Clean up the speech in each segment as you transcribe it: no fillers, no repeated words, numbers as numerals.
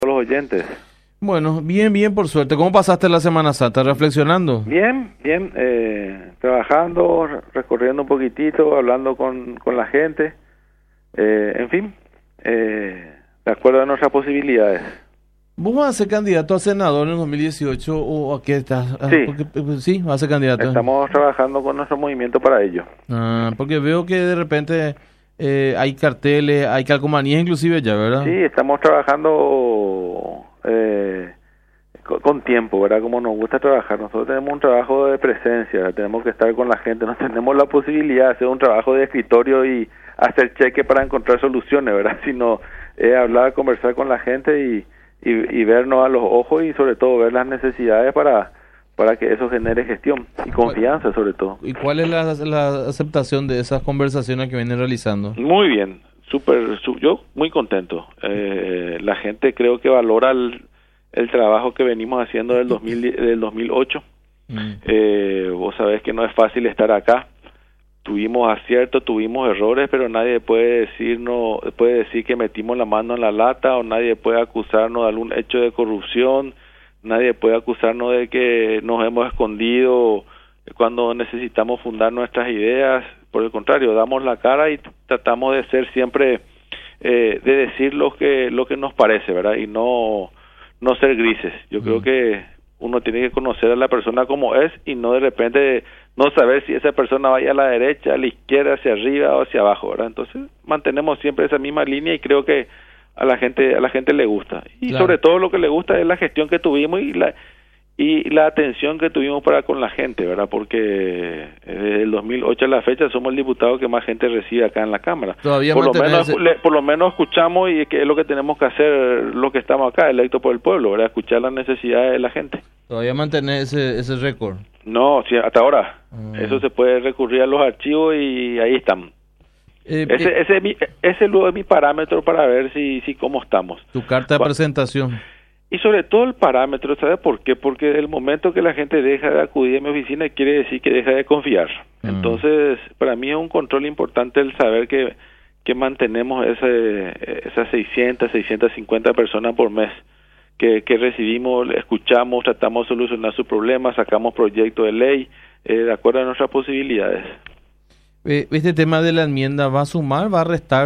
los oyentes. Bueno, bien, por suerte. ¿Cómo pasaste la Semana Santa? ¿Reflexionando? Bien, trabajando, recorriendo un poquitito, hablando con la gente, en fin, de acuerdo a nuestras posibilidades. ¿Vos vas a ser candidato a senador en el 2018 o a qué estás? Sí. Sí, vas a ser candidato. Estamos trabajando con nuestro movimiento para ello. Porque veo que de repente hay carteles, hay calcomanías inclusive ya, ¿verdad? Sí, estamos trabajando con tiempo, ¿verdad? Como nos gusta trabajar. Nosotros tenemos un trabajo de presencia, tenemos que estar con la gente, no tenemos la posibilidad de hacer un trabajo de escritorio y hacer cheque para encontrar soluciones, ¿verdad? Sino hablar, conversar con la gente y vernos a los ojos y sobre todo ver las necesidades para que eso genere gestión y confianza sobre todo. ¿Y cuál es la aceptación de esas conversaciones que vienen realizando? Muy bien, yo muy contento. La gente creo que valora el trabajo que venimos haciendo del 2008. Vos sabés que no es fácil estar acá. Tuvimos aciertos, tuvimos errores, pero nadie puede decir que metimos la mano en la lata, o nadie puede acusarnos de algún hecho de corrupción, nadie puede acusarnos de que nos hemos escondido cuando necesitamos fundar nuestras ideas. Por el contrario, damos la cara y tratamos de ser siempre, de decir lo que nos parece, ¿verdad? Y no ser grises. Yo creo que uno tiene que conocer a la persona como es y no de repente no saber si esa persona vaya a la derecha, a la izquierda, hacia arriba o hacia abajo, ¿verdad? Entonces mantenemos siempre esa misma línea y creo que a la gente le gusta. Y claro, sobre todo lo que le gusta es la gestión que tuvimos y la atención que tuvimos para con la gente, ¿verdad? Porque desde el 2008 a la fecha somos el diputado que más gente recibe acá en la Cámara. Todavía por lo menos escuchamos, y que es lo que tenemos que hacer los que estamos acá, electos por el pueblo, ¿verdad? Escuchar las necesidades de la gente. ¿Todavía mantener ese récord? No, sí, hasta ahora. Eso se puede recurrir a los archivos y ahí están. Ese luego es mi parámetro para ver si cómo estamos. Tu carta de presentación. Y sobre todo el parámetro, ¿sabe por qué? Porque el momento que la gente deja de acudir a mi oficina quiere decir que deja de confiar. Entonces, para mí es un control importante el saber que mantenemos esas 650 personas por mes que recibimos, escuchamos, tratamos de solucionar sus problemas, sacamos proyectos de ley de acuerdo a nuestras posibilidades. Este tema de la enmienda, ¿va a sumar, va a restar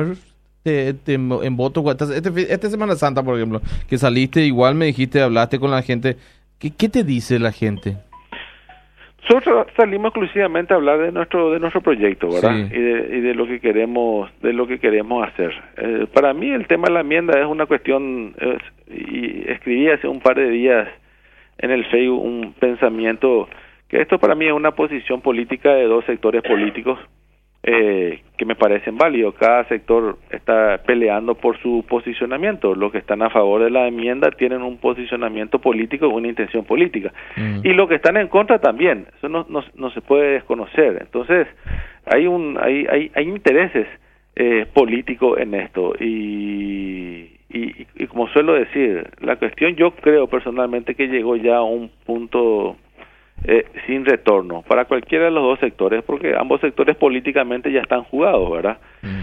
en voto? Esta Semana Santa, por ejemplo, que saliste, igual me dijiste, hablaste con la gente, ¿qué te dice la gente? Nosotros salimos exclusivamente a hablar de nuestro proyecto, ¿verdad? Sí. Y de lo que queremos hacer. Para mí el tema de la enmienda es una cuestión, y escribí hace un par de días en el Facebook un pensamiento, que esto para mí es una posición política de dos sectores políticos que me parecen válidos. Cada sector está peleando por su posicionamiento. Los que están a favor de la enmienda tienen un posicionamiento político, una intención política. Y los que están en contra también. Eso no se puede desconocer. Entonces, hay intereses políticos en esto. Y como suelo decir, la cuestión, yo creo personalmente que llegó ya a un punto sin retorno para cualquiera de los dos sectores, porque ambos sectores políticamente ya están jugados, ¿verdad?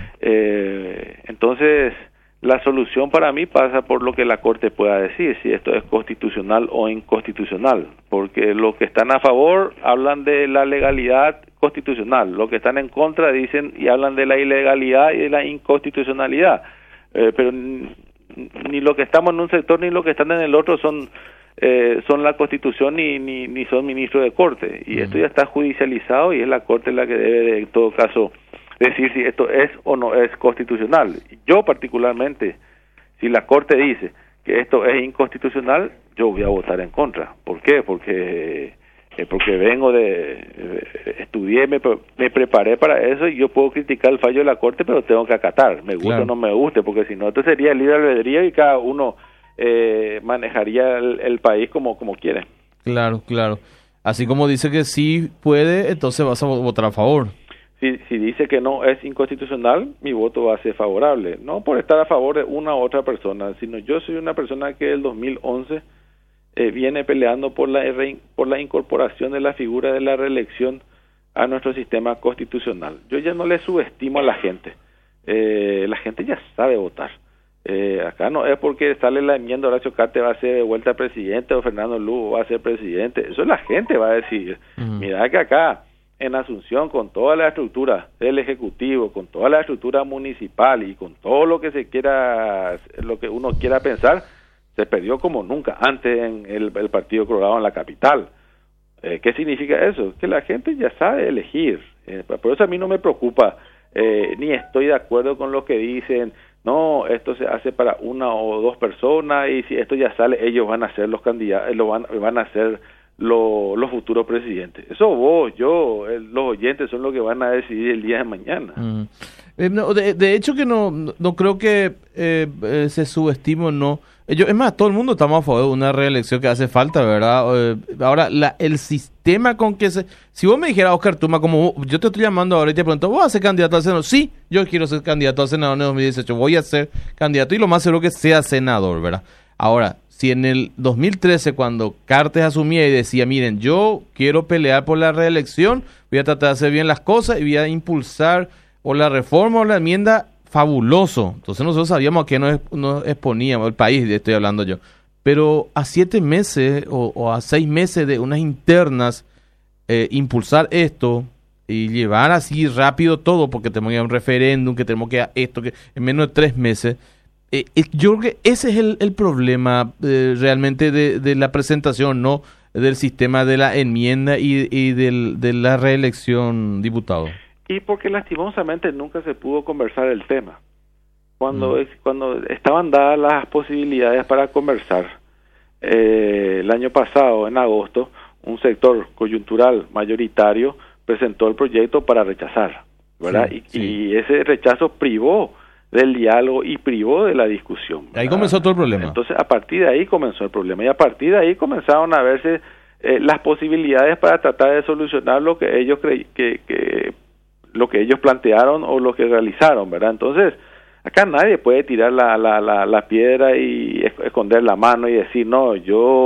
Entonces, la solución para mí pasa por lo que la Corte pueda decir, si esto es constitucional o inconstitucional, porque los que están a favor hablan de la legalidad constitucional, los que están en contra dicen y hablan de la ilegalidad y de la inconstitucionalidad, pero ni los que estamos en un sector ni los que están en el otro son la Constitución ni son ministros de Corte, y esto ya está judicializado y es la Corte la que debe en todo caso decir si esto es o no es constitucional. Yo particularmente, si la Corte dice que esto es inconstitucional, yo voy a votar en contra. ¿Por qué? Porque vengo estudié, me preparé para eso, y yo puedo criticar el fallo de la Corte, pero tengo que acatar, me guste o no me guste, porque si no, esto sería libre albedrío y cada uno manejaría el país como quiere. Claro. Así como dice que sí puede, entonces vas a votar a favor. Si dice que no es inconstitucional, mi voto va a ser favorable. No por estar a favor de una u otra persona, sino yo soy una persona que del 2011 viene peleando por la incorporación de la figura de la reelección a nuestro sistema constitucional. Yo ya no le subestimo a la gente. La gente ya sabe votar. Acá no es porque sale la enmienda Horacio Cartes va a ser de vuelta presidente o Fernando Lugo va a ser presidente. Eso la gente va a decidir. Mira que acá en Asunción, con toda la estructura del Ejecutivo, con toda la estructura municipal y con todo lo que se quiera, lo que uno quiera pensar, se perdió como nunca antes en el Partido Colorado en la capital. ¿Qué significa eso? Que la gente ya sabe elegir. Por eso a mí no me preocupa, ni estoy de acuerdo con los que dicen, no, esto se hace para una o dos personas y si esto ya sale, ellos van a ser los candidatos, van a ser los futuros presidentes. Eso vos, yo, los oyentes son los que van a decidir el día de mañana. No, de hecho que no creo que se subestime o no. Es más, todo el mundo estamos a favor de una reelección que hace falta, ¿verdad? Ahora, el sistema con que si vos me dijeras, Oscar Tuma, como yo te estoy llamando ahora y te pregunto, ¿vos vas a ser candidato al Senado? Sí, yo quiero ser candidato al Senado en 2018, voy a ser candidato y lo más seguro que sea senador, ¿verdad? Ahora, si en el 2013, cuando Cartes asumía y decía, miren, yo quiero pelear por la reelección, voy a tratar de hacer bien las cosas y voy a impulsar o la reforma o la enmienda, fabuloso. Entonces nosotros sabíamos a qué nos exponíamos, el país, estoy hablando yo. Pero a 7 meses o a 6 meses de unas internas, impulsar esto y llevar así rápido todo, porque tenemos que ir a un referéndum, que tenemos que esto, que en menos de 3 meses. Yo creo que ese es el problema realmente de la presentación, no del sistema de la enmienda y de la reelección, diputado. Y porque lastimosamente nunca se pudo conversar el tema. Cuando estaban dadas las posibilidades para conversar, el año pasado, en agosto, un sector coyuntural mayoritario presentó el proyecto para rechazar, ¿verdad? Sí. Y ese rechazo privó del diálogo y privó de la discusión, ¿verdad? Ahí comenzó todo el problema. Entonces, a partir de ahí comenzó el problema y a partir de ahí comenzaron a verse las posibilidades para tratar de solucionar lo que ellos lo que ellos plantearon o lo que realizaron, ¿verdad? Entonces, acá nadie puede tirar la piedra y esconder la mano y decir, no,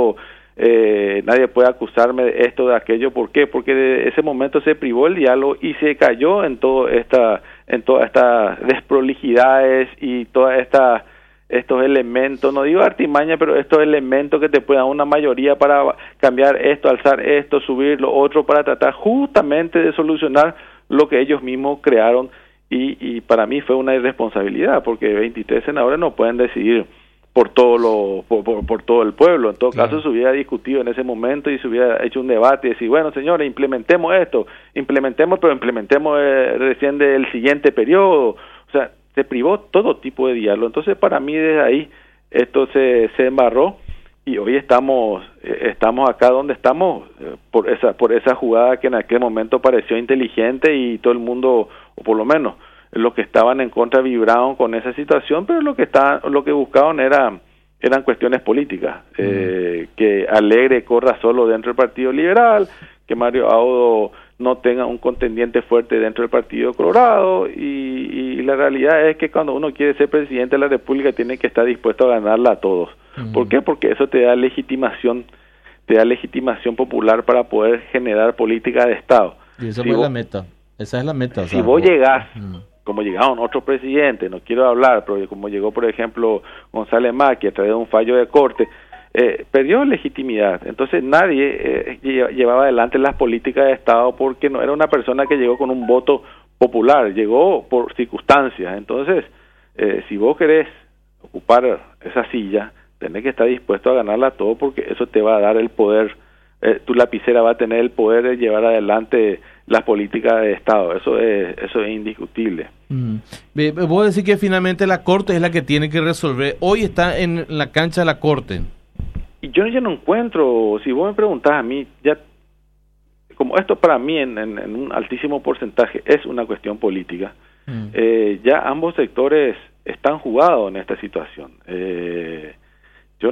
nadie puede acusarme de esto, de aquello. ¿Por qué? Porque de ese momento se privó el diálogo y se cayó en todas estas desprolijidades y todas estos elementos, no digo artimaña, pero estos elementos que te pueden dar una mayoría para cambiar esto, alzar esto, subir lo otro, para tratar justamente de solucionar lo que ellos mismos crearon y para mí fue una irresponsabilidad porque 23 senadores no pueden decidir por todo por todo el pueblo. En todo caso se hubiera discutido en ese momento y se hubiera hecho un debate y decir, bueno señores, implementemos pero implementemos recién del siguiente periodo. O sea, se privó todo tipo de diálogo. Entonces para mí desde ahí esto se embarró y hoy estamos acá donde estamos por esa jugada que en aquel momento pareció inteligente y todo el mundo, o por lo menos los que estaban en contra vibraron con esa situación, pero lo que buscaban eran cuestiones políticas, que Alegre corra solo dentro del Partido Liberal, que Mario Audo no tenga un contendiente fuerte dentro del Partido Colorado y la realidad es que cuando uno quiere ser presidente de la República tiene que estar dispuesto a ganarla a todos. ¿Por qué? Porque eso te da legitimación popular para poder generar política de Estado. Y esa es la meta. Esa es la meta. Si vos llegás, como llegaron otros presidentes, no quiero hablar, pero como llegó, por ejemplo, González Macri a través de un fallo de corte, perdió legitimidad. Entonces nadie llevaba adelante las políticas de Estado porque no era una persona que llegó con un voto popular, llegó por circunstancias. Entonces, si vos querés ocupar esa silla, tenés que estar dispuesto a ganarla todo porque eso te va a dar el poder, tu lapicera va a tener el poder de llevar adelante las políticas de Estado. Eso es indiscutible. Vos decís que finalmente la Corte es la que tiene que resolver. Hoy está en la cancha de la Corte. Y yo ya no encuentro, si vos me preguntás a mí, ya como esto para mí en un altísimo porcentaje es una cuestión política, ya ambos sectores están jugados en esta situación. Yo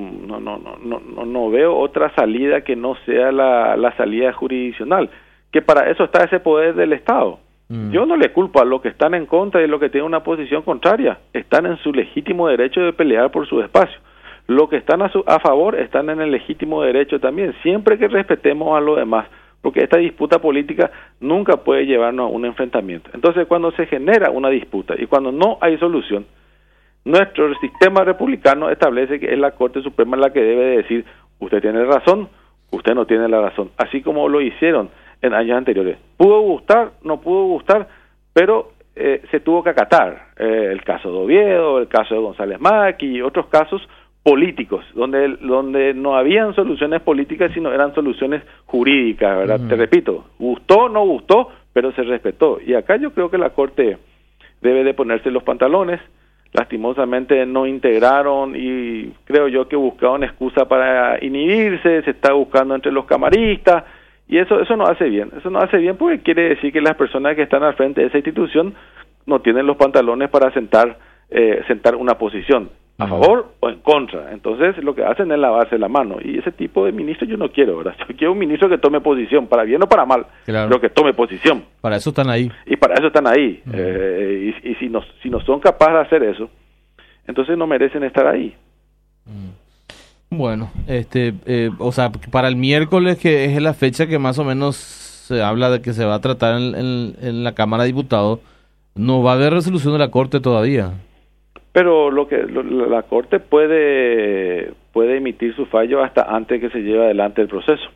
no veo otra salida que no sea la salida jurisdiccional, que para eso está ese poder del Estado. Yo no le culpo a los que están en contra y los que tienen una posición contraria, están en su legítimo derecho de pelear por su espacio. Los que están a favor están en el legítimo derecho también, siempre que respetemos a los demás, porque esta disputa política nunca puede llevarnos a un enfrentamiento. Entonces, cuando se genera una disputa y cuando no hay solución, Nuestro sistema republicano establece que es la Corte Suprema la que debe de decir, usted tiene razón, usted no tiene la razón, así como lo hicieron en años anteriores. Pudo gustar, no pudo gustar, pero se tuvo que acatar. El caso de Oviedo, el caso de González Maqui y otros casos políticos, donde no habían soluciones políticas, sino eran soluciones jurídicas, ¿verdad? Te repito, gustó, no gustó, pero se respetó. Y acá yo creo que la Corte debe de ponerse los pantalones. Lastimosamente no integraron y creo yo que buscaron excusa para inhibirse, se está buscando entre los camaristas, y eso no hace bien. Eso no hace bien porque quiere decir que las personas que están al frente de esa institución no tienen los pantalones para sentar una posición a favor o en contra. Entonces lo que hacen es lavarse la mano, y ese tipo de ministro yo no quiero, ¿verdad? Yo quiero un ministro que tome posición, para bien o para mal, claro, pero que tome posición. Para eso están ahí. Y para eso están ahí. Y si no son capaces de hacer eso, entonces no merecen estar ahí. Bueno, o sea, para el miércoles, que es la fecha que más o menos se habla de que se va a tratar en la Cámara de Diputados, no va a haber resolución de la Corte todavía. Pero la Corte puede emitir su fallo hasta antes que se lleve adelante el proceso.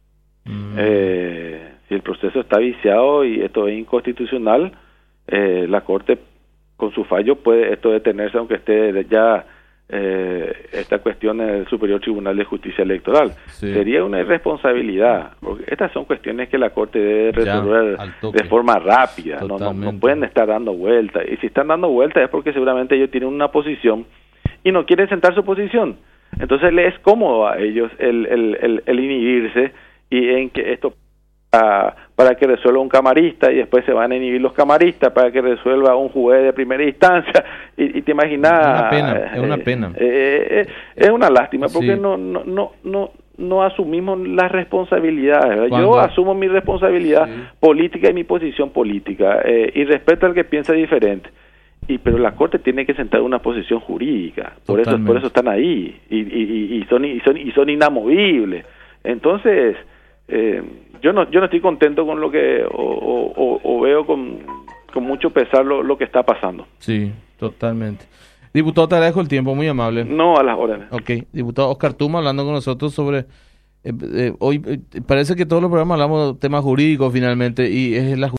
Si el proceso está viciado y esto es inconstitucional, la Corte con su fallo puede esto detenerse, aunque esté ya esta cuestión en el Superior Tribunal de Justicia Electoral. Sí. Sería una irresponsabilidad, porque estas son cuestiones que la Corte debe resolver de forma rápida. No pueden estar dando vueltas, y si están dando vueltas es porque seguramente ellos tienen una posición y no quieren sentar su posición. Entonces les es cómodo a ellos el inhibirse, y en que esto para que resuelva un camarista, y después se van a inhibir los camaristas para que resuelva un juez de primera instancia, y te imaginas, es una pena. Es una lástima, porque no asumimos las responsabilidades, ¿verdad? Yo asumo mi responsabilidad política y mi posición política, y respeto al que piensa diferente, pero la Corte tiene que sentar una posición jurídica. Por eso están ahí, y son inamovibles. Entonces yo no estoy contento con lo que o veo con mucho pesar lo que está pasando. Sí, totalmente. Diputado, te agradezco el tiempo, muy amable. No, a las órdenes. Ok, diputado Oscar Tuma hablando con nosotros sobre hoy parece que todos los programas hablamos de temas jurídicos finalmente, y es la